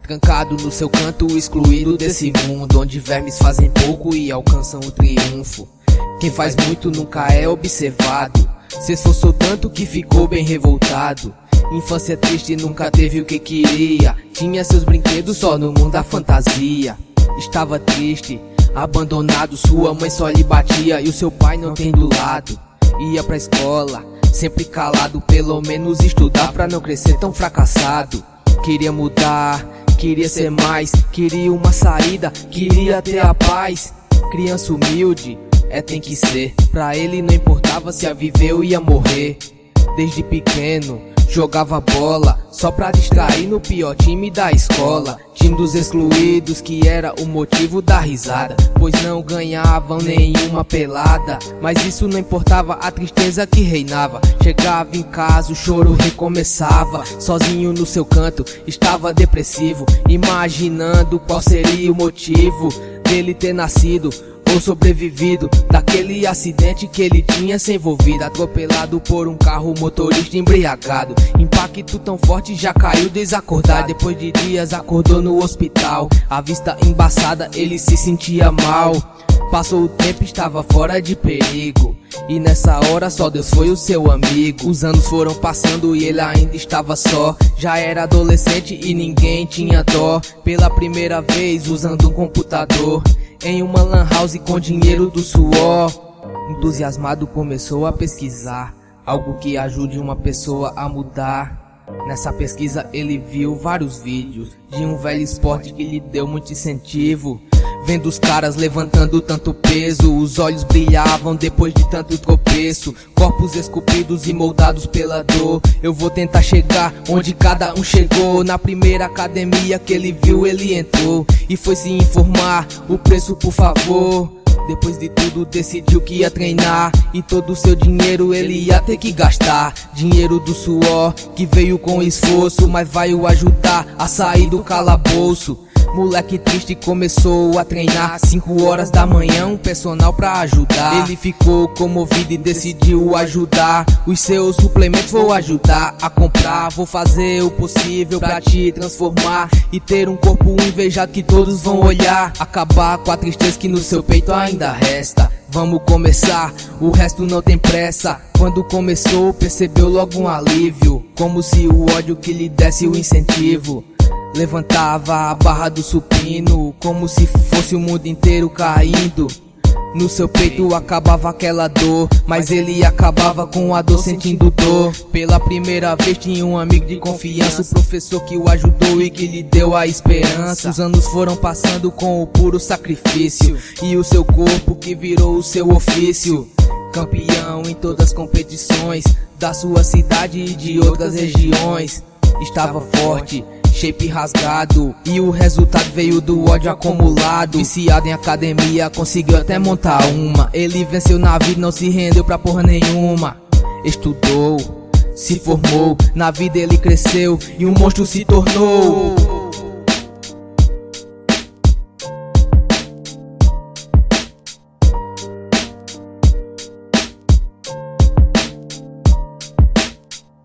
trancado no seu canto, excluído desse mundo, onde vermes fazem pouco e alcançam o triunfo. Quem faz muito nunca é observado, se esforçou tanto que ficou bem revoltado. Infância triste, nunca teve o que queria, tinha seus brinquedos só no mundo da fantasia. Estava triste, abandonado, sua mãe só lhe batia e o seu pai não tem do lado. Ia pra escola, sempre calado, pelo menos estudar pra não crescer tão fracassado. Queria mudar, queria ser mais, queria uma saída, queria ter a paz. Criança humilde, tem que ser, pra ele não importava se ia viver ou ia morrer. Desde pequeno, jogava bola, só pra distrair no pior time da escola. Time dos excluídos que era o motivo da risada, pois não ganhavam nenhuma pelada. Mas isso não importava, a tristeza que reinava. Chegava em casa, o choro recomeçava. Sozinho no seu canto, estava depressivo, imaginando qual seria o motivo dele ter nascido ou sobrevivido daquele acidente que ele tinha se envolvido. Atropelado por um carro, motorista embriagado. Impacto tão forte, já caiu desacordado. Depois de dias acordou no hospital, a vista embaçada, ele se sentia mal. Passou o tempo, estava fora de perigo, e nessa hora só Deus foi o seu amigo. Os anos foram passando e ele ainda estava só. Já era adolescente e ninguém tinha dó. Pela primeira vez usando um computador em uma lan house com dinheiro do suor. Entusiasmado começou a pesquisar algo que ajude uma pessoa a mudar. Nessa pesquisa ele viu vários vídeos de um velho esporte que lhe deu muito incentivo. Vendo os caras levantando tanto peso, os olhos brilhavam depois de tanto tropeço. Corpos esculpidos e moldados pela dor. Eu vou tentar chegar onde cada um chegou. Na primeira academia que ele viu, ele entrou e foi se informar o preço, por favor. Depois de tudo decidiu que ia treinar, e todo o seu dinheiro ele ia ter que gastar. Dinheiro do suor que veio com esforço, mas vai o ajudar a sair do calabouço. Moleque triste começou a treinar, 5 horas da manhã, um personal pra ajudar. Ele ficou comovido e decidiu ajudar. Os seus suplementos vou ajudar a comprar. Vou fazer o possível pra te transformar e ter um corpo invejado que todos vão olhar. Acabar com a tristeza que no seu peito ainda resta. Vamos começar, o resto não tem pressa. Quando começou percebeu logo um alívio, como se o ódio que lhe desse o incentivo. Levantava a barra do supino, como se fosse o mundo inteiro caindo. No seu peito acabava aquela dor, mas ele acabava com a dor sentindo dor. Pela primeira vez tinha um amigo de confiança, o professor que o ajudou e que lhe deu a esperança. Os anos foram passando com o puro sacrifício, e o seu corpo que virou o seu ofício. Campeão em todas as competições da sua cidade e de outras regiões. Estava forte, shape rasgado, e o resultado veio do ódio acumulado. Viciado em academia, conseguiu até montar uma. Ele venceu na vida, não se rendeu pra porra nenhuma. Estudou, se formou, na vida ele cresceu e um monstro se tornou.